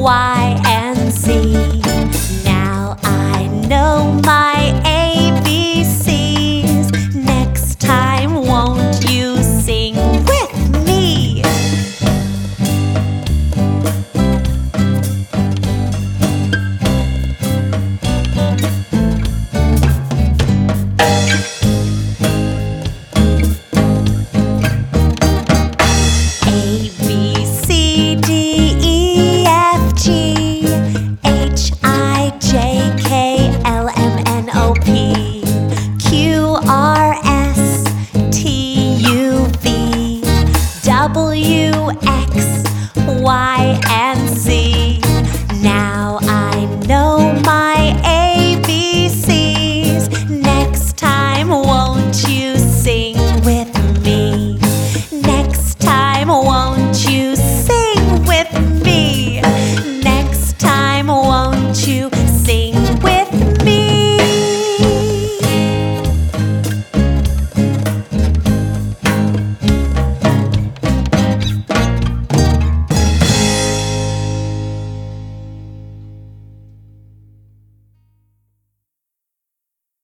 Y, and Z. Now I know my ABCs. Next time, won't you sing with me? A, B, C, D, E, F, G, H, I, J, K, L, M, N, O, P, Q, R, S, T, U, V, W, X, Y,